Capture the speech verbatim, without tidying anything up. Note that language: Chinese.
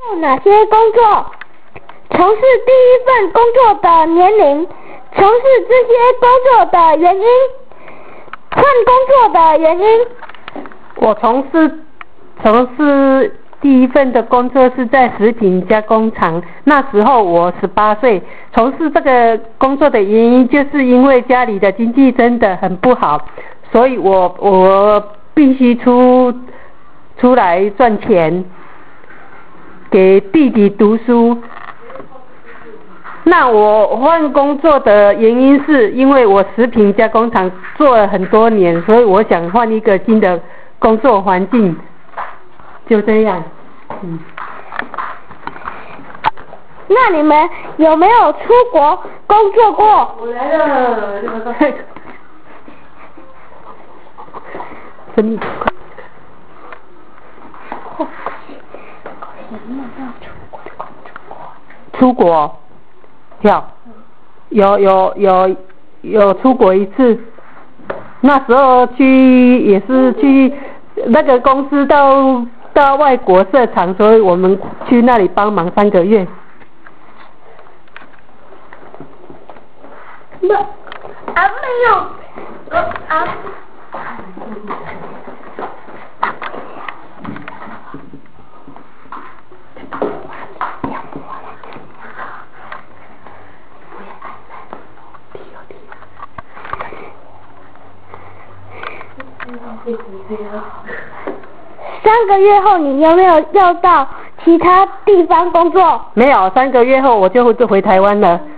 哪些工作？从事第一份工作的年龄，从事这些工作的原因，换工作的原因。 我从事从事第一份的工作是在食品加工厂，那时候我十八岁。从事这个工作的原因，就是因为家里的经济真的很不好，所以我我必须出出来赚钱，给弟弟读书。那我换工作的原因是因为我食品加工厂做了很多年，所以我想换一个新的工作环境，就这样。嗯。 那你们有没有出国工作过？ 我来了，真的。出国，跳，有有有有出国一次，那时候去也是去那个公司到到外国设厂，所以我们去那里帮忙三个月。 那啊没有，啊。三个月后，你有没有要到其他地方工作？ 没有，三个月后我就就回台湾了。